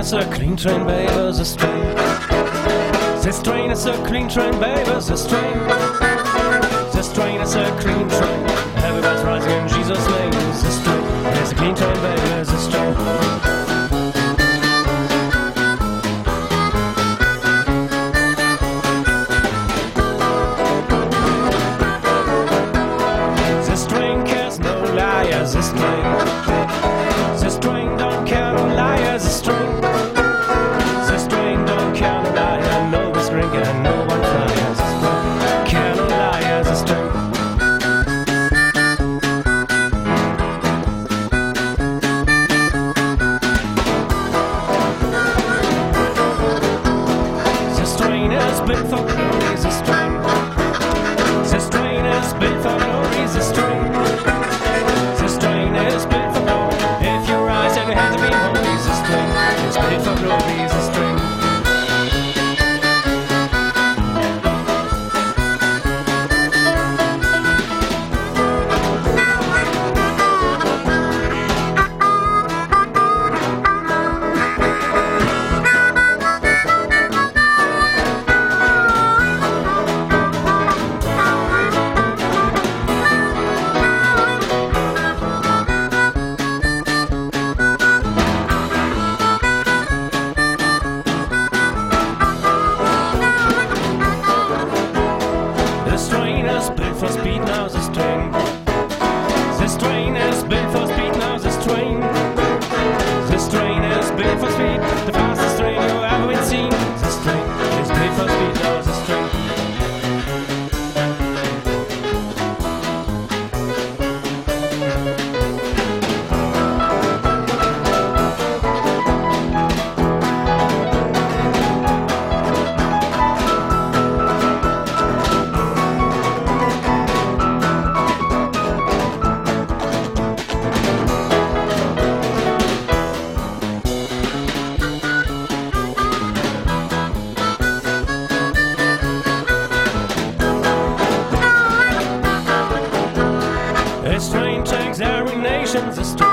is a clean train, baby, the strain. This train is a clean train, baby, the strain. This train is a clean train. Everybody's rising in Jesus' name. This train is a clean train, baby, the strain. This train don't care no liars. This train don't care no liar. No one's drinking and no one flyers. This train care no liars. This train. This train is built for glory. This train. This train is built for glory. This train. This train is built for glory. If you rise and your hands are being holy, this train is built for glory. This train. This train is built for speed now, this train. This train is built for speed now, this train. This train is built for speed, the fastest train you've ever been seen. This train is built for speed now, this train. This train takes every nation. This train